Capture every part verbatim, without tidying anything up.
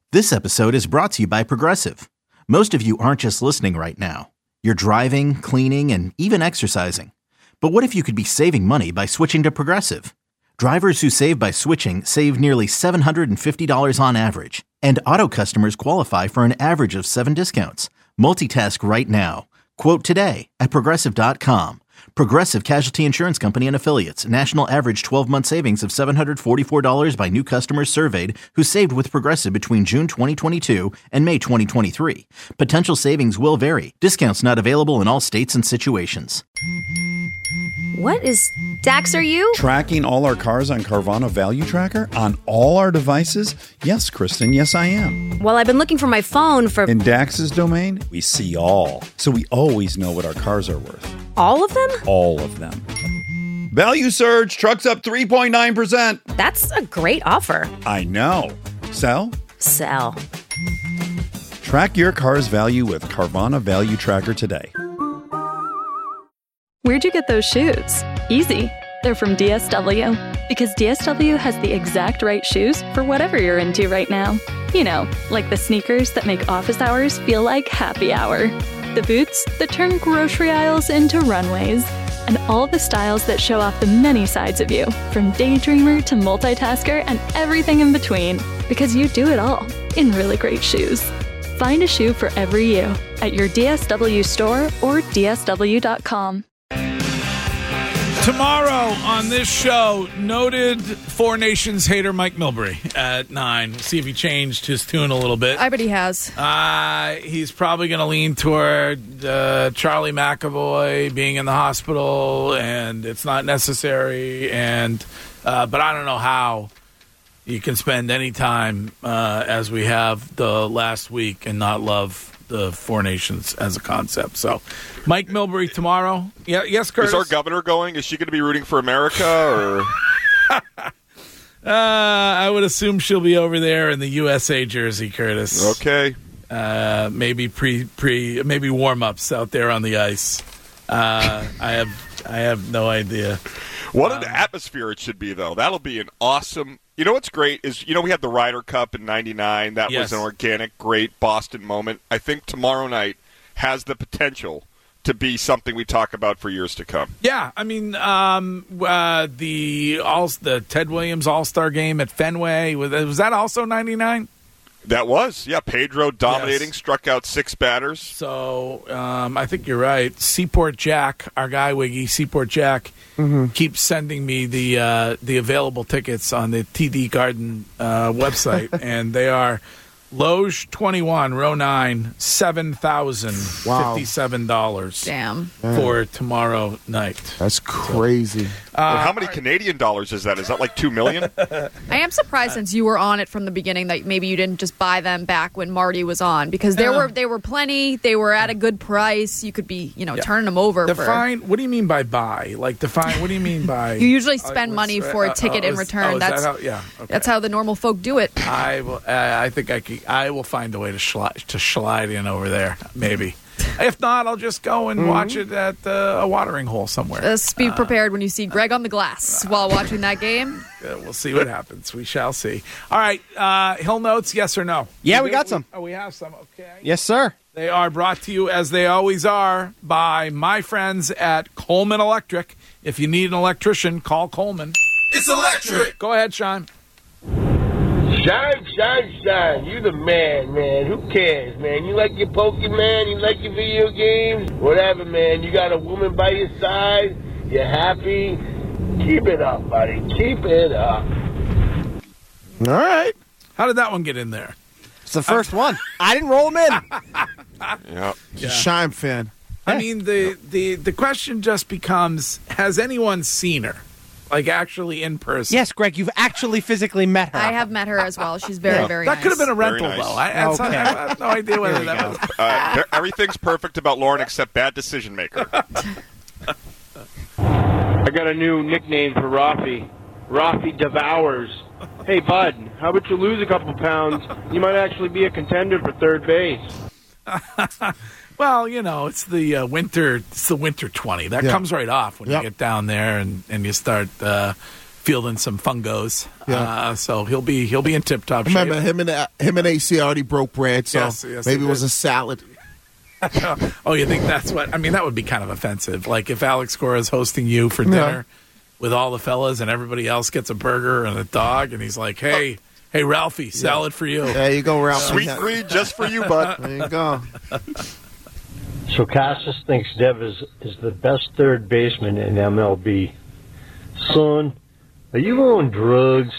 This episode is brought to you by Progressive. Most of you aren't just listening right now. You're driving, cleaning, and even exercising. But what if you could be saving money by switching to Progressive? Drivers who save by switching save nearly seven hundred fifty dollars on average. And auto customers qualify for an average of seven discounts. Multitask right now. Quote today at Progressive dot com. Progressive Casualty Insurance Company and Affiliates. National average twelve-month savings of seven hundred forty-four dollars by new customers surveyed who saved with Progressive between June twenty twenty-two and May twenty twenty-three. Potential savings will vary. Discounts not available in all states and situations. What is... Dax, are you? Tracking all our cars on Carvana Value Tracker on all our devices? Yes, Kristen, yes I am. Well, I've been looking for my phone for... In Dax's domain, we see all. So we always know what our cars are worth. All of them? All of them. Value surge, trucks up three point nine percent. That's a great offer. I know. Sell? Sell. Track your car's value with Carvana Value Tracker today. Where'd you get those shoes? Easy. They're from D S W. Because D S W has the exact right shoes for whatever you're into right now. You know, like the sneakers that make office hours feel like happy hour. The boots that turn grocery aisles into runways. And all the styles that show off the many sides of you, from daydreamer to multitasker and everything in between. Because you do it all in really great shoes. Find a shoe for every you at your D S W store or D S W dot com. Tomorrow on this show, noted Four Nations hater Mike Milbury at nine. We'll see if he changed his tune a little bit. I bet he has. Uh, he's probably going to lean toward uh, Charlie McAvoy being in the hospital, and it's not necessary. And uh, but I don't know how you can spend any time uh, as we have the last week and not love the Four Nations as a concept. So, Mike Milbury tomorrow. Yeah, yes, Curtis. Is our governor going? Is she going to be rooting for America? Or uh, I would assume she'll be over there in the U S A jersey, Curtis. Okay. Uh, maybe pre pre maybe warm ups out there on the ice. Uh, I have I have no idea. What um, an atmosphere it should be, though. That'll be an awesome. You know what's great is, you know, we had the Ryder Cup in ninety-nine. That yes. was an organic, great Boston moment. I think tomorrow night has the potential to be something we talk about for years to come. Yeah, I mean, um, uh, the all the Ted Williams All-Star game at Fenway, was, was that also ninety-nine? That was, yeah. Pedro dominating, yes. Struck out six batters. So um, I think you're right. Seaport Jack, our guy Wiggy, Seaport Jack, mm-hmm. keeps sending me the uh, the available tickets on the T D Garden uh, website, and they are Loge twenty-one, row nine, seven thousand fifty-seven dollars. Damn. For tomorrow night. That's crazy. Uh, how many Canadian dollars is that? Is that like two million? I am surprised, since you were on it from the beginning, that maybe you didn't just buy them back when Marty was on, because there Yeah. were they were plenty. They were at a good price. You could be, you know, Yeah. turning them over. Define. For, What do you mean by buy? Like define. What do you mean by? you usually Uh, spend what's- money for a uh, ticket oh, in is- return. oh, is that's that how, yeah. Okay. that's how the normal folk do it. I will. Uh, I think I could, I will find a way to slide to slide in over there. Maybe. If not, I'll just go and Mm-hmm. watch it at uh, a watering hole somewhere. Just be prepared when you see Greg on the glass while watching that game. Uh, we'll see what happens. We shall see. All right. Uh, Hill notes, yes or no? Yeah, we got some. Oh, we have some. Okay. Yes, sir. They are brought to you, as they always are, by my friends at Coleman Electric. If you need an electrician, call Coleman. It's electric. Go ahead, Sean. Shine, shine, shine. You the man, man. Who cares, man? You like your Pokemon? You like your video games? Whatever, man. You got a woman by your side? You're happy? Keep it up, buddy. Keep it up. All right. How did that one get in there? It's the first one. I didn't roll him in. Yeah. He's a Shime fan. I mean, the, the, the question just becomes, has anyone seen her? Like, actually in person? Yes, Greg, you've actually physically met her. I have met her as well. She's very, Yeah. very That nice. could have been a rental, Very nice. though. I, that's Okay. I have no idea whether There you that go. was. Uh, there- everything's perfect about Lauren except bad decision maker. I got a new nickname for Rafi. Rafi Devours. Hey, bud, how about you lose a couple pounds? You might actually be a contender for third base. Well, you know, it's the uh, winter. It's the winter twenty that Yeah. comes right off when Yep. you get down there and, and you start uh, fielding some fungos. Yeah. Uh, so he'll be he'll be in tip top shape. Remember him and uh, him and A C already broke bread, so Yes, yes, maybe they it was did. a salad. Oh, you think that's what? I mean, that would be kind of offensive. Like if Alex Cora is hosting you for dinner with all the fellas, and everybody else gets a burger and a dog, and he's like, "Hey, hey, Ralphie, salad for you." There you go, Ralph. Sweet green just for you, bud. There you go. So Casas thinks Dev is, is the best third baseman in M L B. Son, are you on drugs?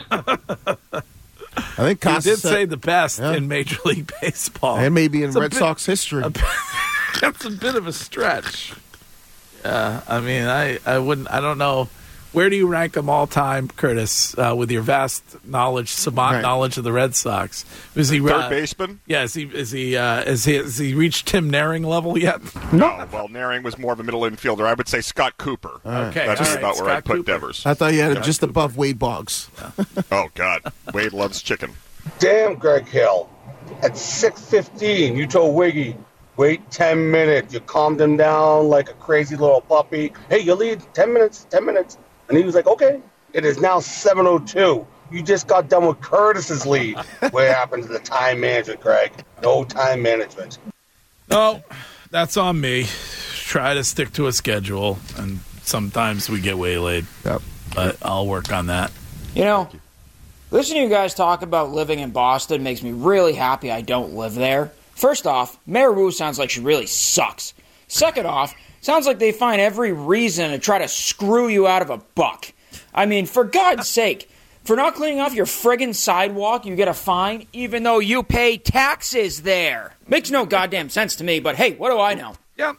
I think He Casas did said- say the best Yeah. in Major League Baseball. and maybe in It's a Red bit- Sox history. That's a bit of a stretch. Yeah, I mean, I, I wouldn't. I don't know. Where do you rank them all time, Curtis? Uh, with your vast knowledge, savant Right. knowledge of the Red Sox, is he Third uh, baseman? Yeah, is he is he uh, is he has he reached Tim Naring level yet? No. Well, Naring was more of a middle infielder. I would say Scott Cooper. Okay, That's all just right, about where Scott I'd put Cooper. Devers. I thought you had it Scott just Cooper. above Wade Boggs. Oh, God. Wade loves chicken. Damn, Greg Hill. At six fifteen, you told Wiggy, wait ten minutes. You calmed him down like a crazy little puppy. Hey, you lead ten minutes, ten minutes. And he was like, okay. It is now seven oh two. You just got done with Curtis's lead. What happened to the time management, Greg? No time management. No, that's on me. Try to stick to a schedule, and sometimes we get waylaid. Yep. But I'll work on that. You know, listening to you guys talk about living in Boston makes me really happy I don't live there. First off, Mayor Wu sounds like she really sucks. Second off, sounds like they find every reason to try to screw you out of a buck. I mean, for God's sake, for not cleaning off your friggin' sidewalk, you get a fine, even though you pay taxes there. Makes no goddamn sense to me, but hey, what do I know? Yep.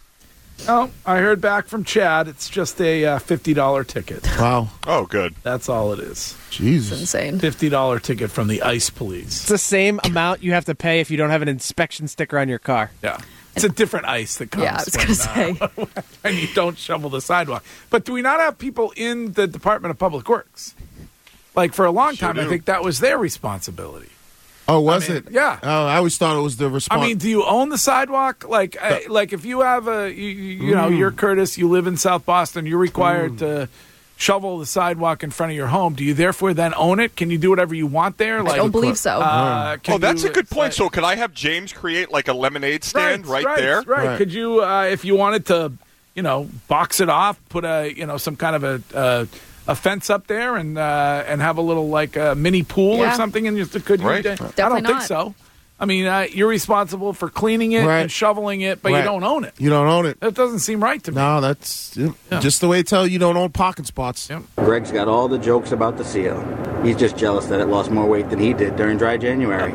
Oh, I heard back from Chad. It's just a uh, fifty dollars ticket. Wow. Oh, good. That's all it is. Jesus. Insane. fifty dollars ticket from the ICE police. It's the same amount you have to pay if you don't have an inspection sticker on your car. Yeah. It's a different ICE that comes Yeah, I was when, gonna say. uh, when you don't shovel the sidewalk. But do we not have people in the Department of Public Works? Like, for a long Sure time, I do. think that was their responsibility. Oh, was I mean, it? yeah. Oh, I always thought it was the response. I mean, do you own the sidewalk? Like, I, like if you have a, you, you, you know, you're Curtis, you live in South Boston, you're required to shovel the sidewalk in front of your home. Do you therefore then own it? Can you do whatever you want there? Like, I don't believe so. Uh, can Oh, that's you- a good point. like- So could I have James create like a lemonade stand right, right there? Right. Right. Could you, uh, if you wanted to, you know, box it off, put a, you know, some kind of a uh, a fence up there, and uh, and have a little like a mini pool or Yeah. something, and just could you? Right. I don't Definitely think not. so. I mean, uh, you're responsible for cleaning it Right. and shoveling it, but you Right. don't own it. you don't own it. That doesn't seem right to me. No, that's Yeah. just the way to tell you don't own parking spots. Yep. Greg's got all the jokes about the seal. He's just jealous that it lost more weight than he did during dry January.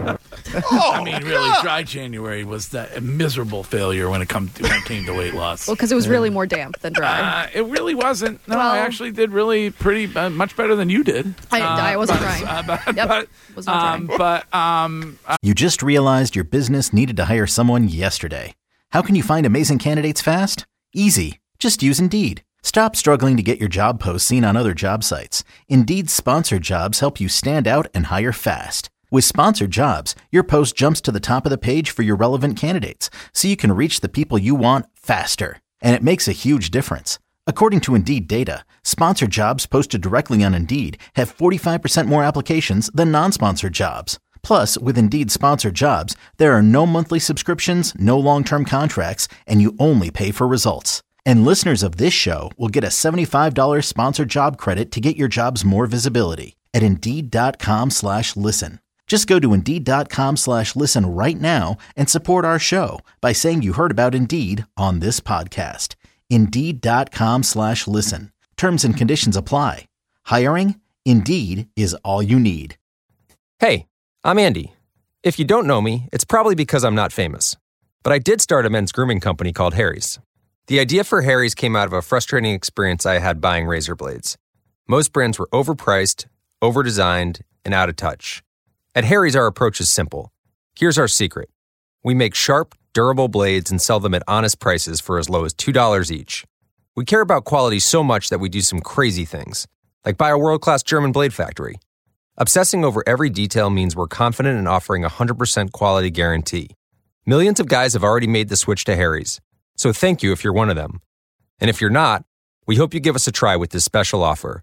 I mean, really, dry January was that a miserable failure when it come to, when it came to weight loss. Well, because it was really more damp than dry. Uh, it really wasn't. No, Well- I actually did really pretty uh, much better than you did. I, Uh, I wasn't but, trying. uh, but, Yep. but, Was not um, trying. but um, uh, You just realized your business needed to hire someone yesterday. How can you find amazing candidates fast? Easy. Just use Indeed. Stop struggling to get your job posts seen on other job sites. Indeed's sponsored jobs help you stand out and hire fast. With sponsored jobs, your post jumps to the top of the page for your relevant candidates, so you can reach the people you want faster. And it makes a huge difference. According to Indeed data, sponsored jobs posted directly on Indeed have forty-five percent more applications than non-sponsored jobs. Plus, with Indeed sponsored jobs, there are no monthly subscriptions, no long-term contracts, and you only pay for results. And listeners of this show will get a seventy-five dollars sponsored job credit to get your jobs more visibility at Indeed.com slash listen. Just go to Indeed.com slash listen right now and support our show by saying you heard about Indeed on this podcast. Indeed.com slash listen. Terms and conditions apply. Hiring? Indeed is all you need. Hey, I'm Andy. If you don't know me, it's probably because I'm not famous. But I did start a men's grooming company called Harry's. The idea for Harry's came out of a frustrating experience I had buying razor blades. Most brands were overpriced, overdesigned, and out of touch. At Harry's, our approach is simple. Here's our secret. We make sharp, durable blades and sell them at honest prices for as low as two dollars each. We care about quality so much that we do some crazy things, like buy a world-class German blade factory. Obsessing over every detail means we're confident in offering a one hundred percent quality guarantee. Millions of guys have already made the switch to Harry's, so thank you if you're one of them. And if you're not, we hope you give us a try with this special offer.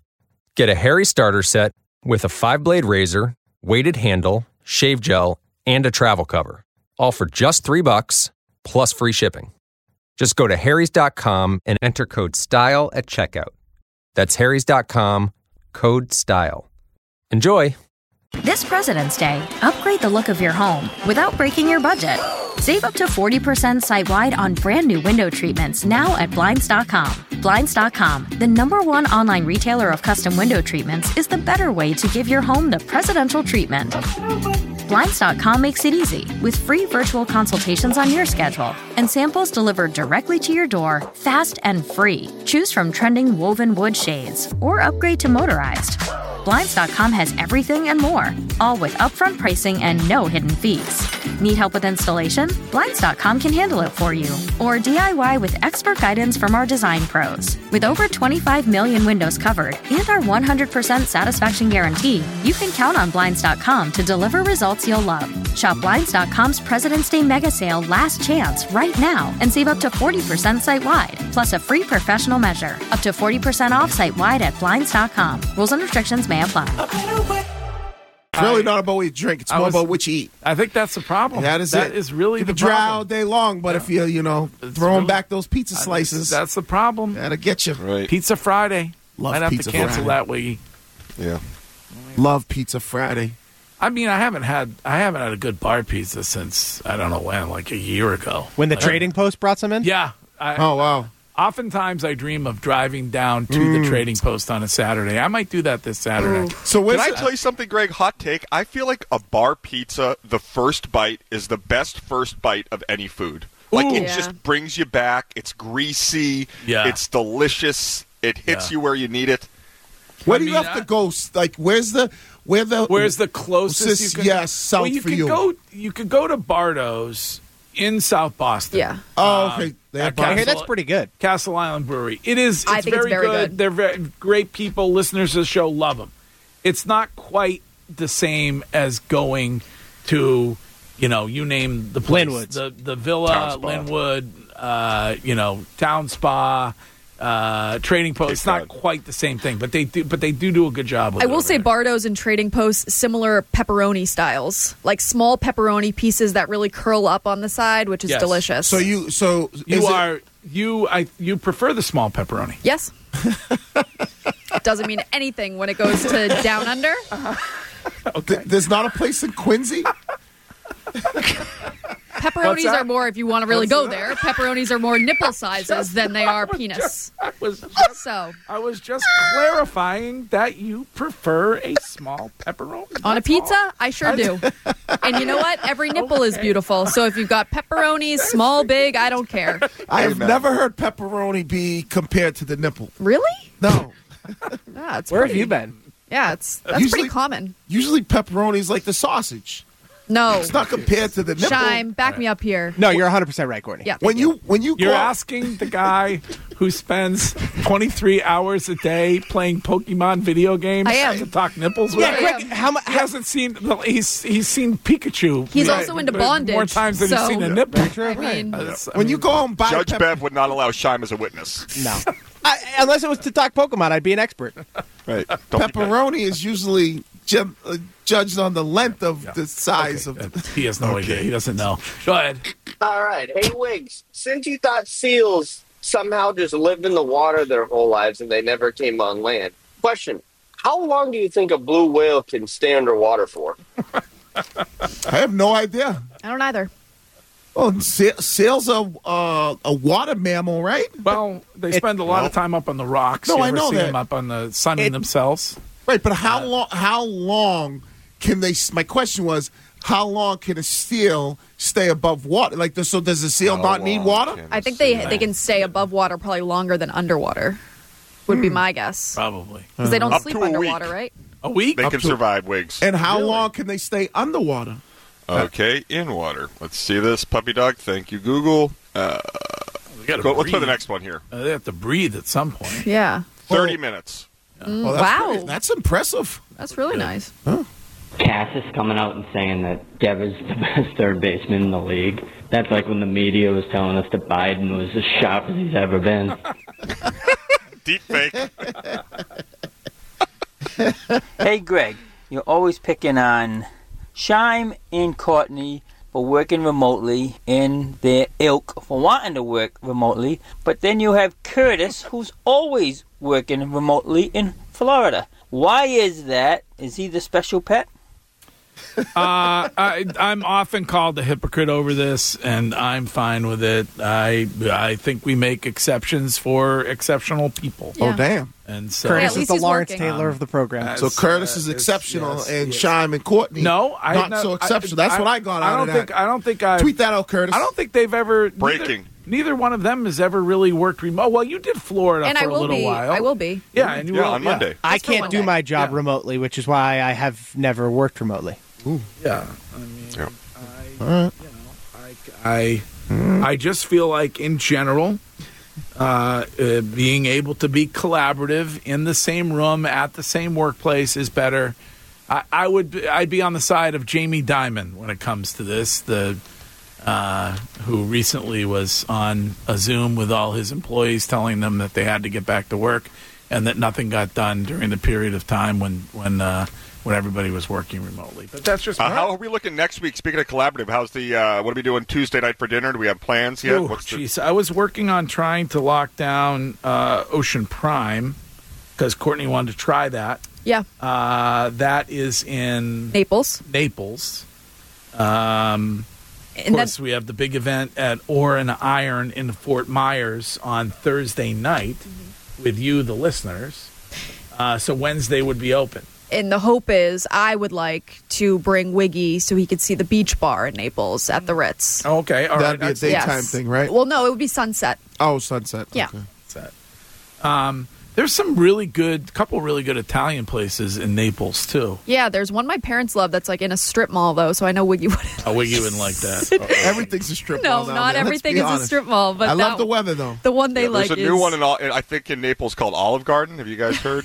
Get a Harry starter set with a five-blade razor, weighted handle, shave gel, and a travel cover. All for just three bucks, plus free shipping. Just go to harrys dot com and enter code STYLE at checkout. That's harrys dot com, code STYLE. Enjoy! This President's Day, upgrade the look of your home without breaking your budget. Save up to forty percent site-wide on brand new window treatments now at Blinds dot com. Blinds dot com, the number one online retailer of custom window treatments, is the better way to give your home the presidential treatment. Blinds dot com makes it easy with free virtual consultations on your schedule and samples delivered directly to your door, fast and free. Choose from trending woven wood shades or upgrade to motorized. Blinds dot com has everything and more, all with upfront pricing and no hidden fees. Need help with installation? Blinds dot com can handle it for you. Or D I Y with expert guidance from our design pros. With over twenty-five million windows covered and our one hundred percent satisfaction guarantee, you can count on Blinds dot com to deliver results you'll love. Shop Blinds dot com's President's Day Mega Sale Last Chance right now and save up to forty percent site-wide, plus a free professional measure. Up to forty percent off site-wide at Blinds dot com. Rules and restrictions may apply. It's really not about what you drink. It's I more was- about what you eat. I think that's the problem. That is That it. is really you the can dry problem. all day long, but if you you know throwing really- back those pizza slices, That's the problem. that'll get you. Right. Pizza Friday. Love Might have Pizza to cancel Friday. that week. Yeah. Love Pizza Friday. I mean, I haven't had I haven't had a good bar pizza since I don't know when, like a year ago. When the Like- Trading Post brought some in? Yeah. I, Oh wow. Oftentimes, I dream of driving down to the Trading Post on a Saturday. I might do that this Saturday. So Can where's I the- tell you something, Greg? Hot take. I feel like a bar pizza, the first bite is the best first bite of any food. Like Ooh. it Yeah. just brings you back. It's greasy. Yeah. It's delicious. It hits Yeah. you where you need it. Where I do you mean, have I- to go? Where Where's the where the Where's the closest you Sis- can? yes, south well, you for could you. Go, you could go to Bardo's in South Boston. Yeah. Oh, Um, okay. They at have bars. I hear Castle- that's pretty good. Castle Island Brewery. It is. It's I think it's very, very good. good. They're very great people. Listeners of the show love them. It's not quite the same as going to, you know, you name the place, Linwood's. the the Villa, Town Spa. Linwood, uh, you know, Town Spa, uh, Trading Post. It's not God. quite the same thing, but they do. But they do do a good job. With I it will over say there. Bardo's and Trading Post, similar pepperoni styles, like small pepperoni pieces that really curl up on the side, which is Yes. delicious. So you so You is it- are you. I you prefer the small pepperoni. Yes. Doesn't mean anything when it goes to down under. th- there's not a place in Quincy. Pepperonis that? are more if you want to really go there. Pepperonis are more nipple sizes than they are penis. I was just, So I was just clarifying that you prefer a small pepperoni on a That's pizza, all. I sure do. And you know what? Every nipple is beautiful. So if you've got pepperonis, small, big, I don't care. I have Amen. never heard pepperoni be compared to the nipple. Really? No. Yeah, it's Where have pretty- you been? Yeah, it's that's Usually- pretty common. Usually pepperoni is like the sausage. No. It's not compared to the nipple. Shime, back me up here. No, you're one hundred percent right, Courtney. Yeah. When you when you You're go, asking the guy who spends twenty-three hours a day playing Pokemon video games I am. to talk nipples with Yeah, him? Greg, how much? He hasn't seen. He's he's seen Pikachu. He's Yeah, also into more bondage, times than he's so- seen a nipple. I mean, That's- I when mean, you go and buy Judge pep- Bev would not allow Shime as a witness. No. I, unless it was to talk Pokemon, I'd be an expert. Right. Don't be bad. pepperoni is usually ju- uh, judged on the length of the size okay, of. uh, he has no idea. He doesn't know. Go ahead. All right. Hey, Wiggs, since you thought seals somehow just lived in the water their whole lives and they never came on land, question, how long do you think a blue whale can stay underwater for? I have no idea. I don't either. Oh, sa- sails a uh, a water mammal, right? Well, they spend a lot of time up on the rocks. No, you I ever know see that. them up on the sunning themselves. Right, but how long? How long can they? My question was, how long can a seal stay above water? Like, so does a seal How not need long water? can- I think they they can stay above water probably longer than underwater. Would be my guess. Probably. Because they don't Up sleep to a underwater, week. right? A week? They Up can to- survive, Wiggs. And how Really? long can they stay underwater? Okay, in water. Let's see this, puppy dog. Thank you, Google. Uh, They gotta go, let's play the breathe. next one here. Uh, they have to breathe at some point. Yeah. thirty minutes. Mm, Well, that's wow. pretty- that's impressive. That's really nice. Cass is coming out and saying that Dev is the best third baseman in the league. That's like when the media was telling us that Biden was as sharp as he's ever been. Deep fake. Hey, Greg, you're always picking on Shime and Courtney for working remotely and their ilk for wanting to work remotely. But then you have Curtis, who's always working remotely in Florida. Why is that? Is he the special pet? uh, I, I'm often called a hypocrite over this, and I'm fine with it. I I think we make exceptions for exceptional people. Yeah. Oh, damn. And so Curtis Yeah, is the he's Lawrence working. Taylor of the program. Uh, So Curtis uh, is it's- exceptional, yes, and yes. Shime and Courtney No, I not no, so I- exceptional. That's I- what I got I out don't of think. that. I don't think I Tweet that out, Curtis. I don't think they've ever Breaking. Neither, neither one of them has ever really worked remote. Well, you did Florida And for I a will little be. while. I will be. Yeah, and you Yeah, will, on Monday. I Just for can't one do day. my job Yeah. remotely, which is why I have never worked remotely. Yeah, I mean, Yeah. I, All right. you know, I, I, I just feel like in general, uh, uh, being able to be collaborative in the same room at the same workplace is better. I, I would, I'd be on the side of Jamie Dimon when it comes to this. The uh, who recently was on a Zoom with all his employees, telling them that they had to get back to work, and that nothing got done during the period of time when when. Uh, when everybody was working remotely. But that's just Uh, how are we looking next week? Speaking of collaborative, how's the uh, what are we doing Tuesday night for dinner? Do we have plans yet? Oh, What's the- jeez. I was working on trying to lock down uh, Ocean Prime because Courtney wanted to try that. Yeah. Uh, that is in Naples. Naples. Um, of And course, then- we have the big event at Ore and Iron in Fort Myers on Thursday night with you, the listeners. Uh, so Wednesday would be open. And the hope is I would like to bring Wiggy so he could see the beach bar in Naples at the Ritz. Okay, all That'd right. be a excellent. daytime thing, right? Well, no, it would be sunset. Oh, sunset. Yeah. Okay. Set. Um, there's some really good, couple really good Italian places in Naples too. Yeah, there's one my parents love that's like in a strip mall, though, so I know Wiggy wouldn't. Oh, Wiggy wouldn't like that. Everything's a strip No, mall. down not there, let's everything be is a honest. strip mall, but I love that- the weather, though. The one they Yeah, like there's a is new one in all, I think in Naples called Olive Garden. Have you guys heard?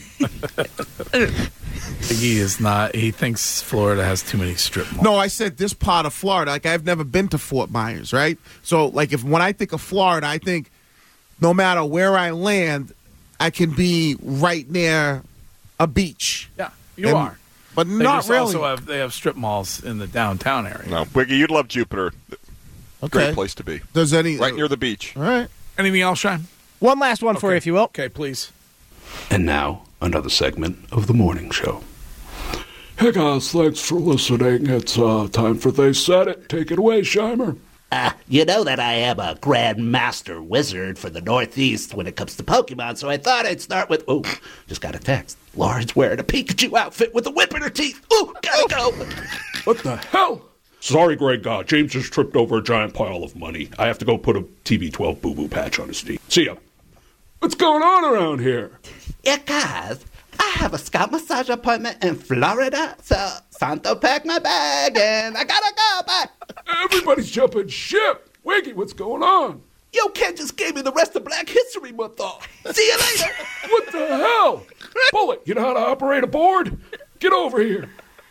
He is not. He thinks Florida has too many strip malls. No, I said this part of Florida. Like, I've never been to Fort Myers, right? So, like, if when I think of Florida, I think no matter where I land, I can be right near a beach. Yeah, you And- are. But They not just really. Also have, they have strip malls in the downtown area. No, Wiggy, you'd love Jupiter. Okay. Great place to be. Does any Right near the beach. All right. Anything else, Shine? One last one for you, if you will. Okay, please. And now, another segment of the morning show. Hey guys, thanks for listening. It's uh, time for They Said It. Take it away, Shimer. Uh, you know that I am a Grand Master Wizard for the Northeast when it comes to Pokemon, so I thought I'd start with... Oh, just got a text. Lauren's wearing a Pikachu outfit with a whip in her teeth. Ooh, gotta go. What the hell? Sorry, Greg. Uh, James just tripped over a giant pile of money. I have to go put a T B twelve boo-boo patch on his teeth. See ya. What's going on around here? Yeah, guys, I have a scalp massage appointment in Florida, so Santo packed my bag and I gotta go. Bye. Everybody's jumping ship. Wiggy, what's going on? Yo, Ken just gave me the rest of Black History Month off. See you later. What the hell? Bullet, you know how to operate a board? Get over here.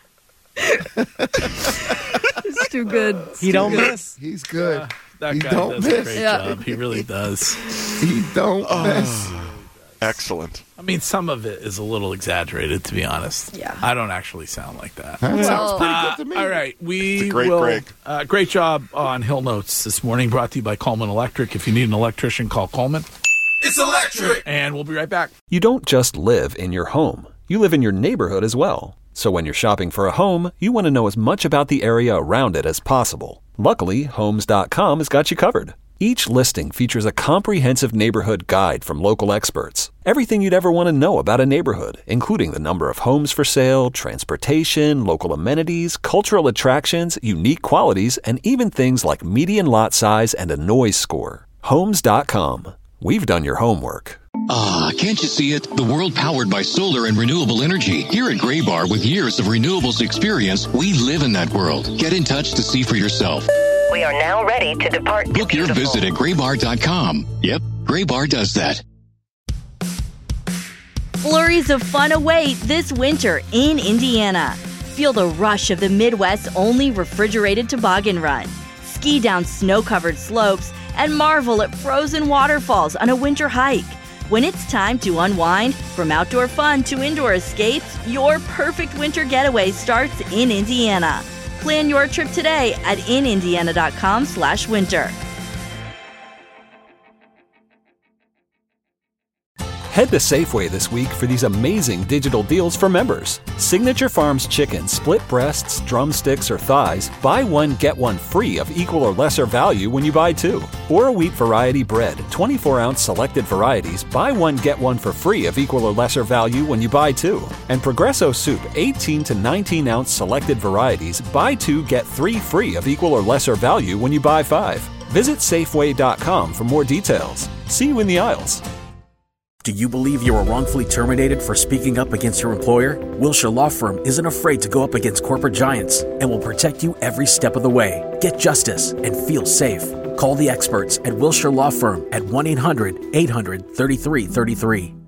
It's too good. It's He too don't good. miss. He's good. Uh, that he guy don't does a miss. great Yeah. job. He really does. He don't miss. Excellent. I mean, some of it is a little exaggerated, to be honest. Yeah. I don't actually sound like that. That sounds pretty Uh, good to me. all right, we It's a great will. Greg. Uh, great job on Hill Notes this morning. Brought to you by Coleman Electric. If you need an electrician, call Coleman. It's electric. And we'll be right back. You don't just live in your home. You live in your neighborhood as well. So when you're shopping for a home, you want to know as much about the area around it as possible. Luckily, Homes dot com has got you covered. Each listing features a comprehensive neighborhood guide from local experts. Everything you'd ever want to know about a neighborhood, including the number of homes for sale, transportation, local amenities, cultural attractions, unique qualities, and even things like median lot size and a noise score. Homes dot com. We've done your homework. Ah, can't you see it? The world powered by solar and renewable energy. Here at Gray Bar, with years of renewables experience, we live in that world. Get in touch to see for yourself. We are now ready to depart. Book your visit at gray bar dot com. Yep, Gray Bar does that. Flurries of fun await this winter in Indiana. Feel the rush of the Midwest's only refrigerated toboggan run. Ski down snow-covered slopes and marvel at frozen waterfalls on a winter hike. When it's time to unwind, from outdoor fun to indoor escapes, your perfect winter getaway starts in Indiana. Plan your trip today at inindiana.com slash winter. Head to Safeway this week for these amazing digital deals for members. Signature Farms chicken, split breasts, drumsticks, or thighs, buy one, get one free of equal or lesser value when you buy two. Or a wheat variety bread, twenty-four ounce selected varieties, buy one, get one for free of equal or lesser value when you buy two. And Progresso soup, eighteen to nineteen ounce selected varieties, buy two, get three free of equal or lesser value when you buy five. Visit Safeway dot com for more details. See you in the aisles. Do you believe you were wrongfully terminated for speaking up against your employer? Wilshire Law Firm isn't afraid to go up against corporate giants and will protect you every step of the way. Get justice and feel safe. Call the experts at Wilshire Law Firm at one eight hundred eight hundred thirty-three thirty-three.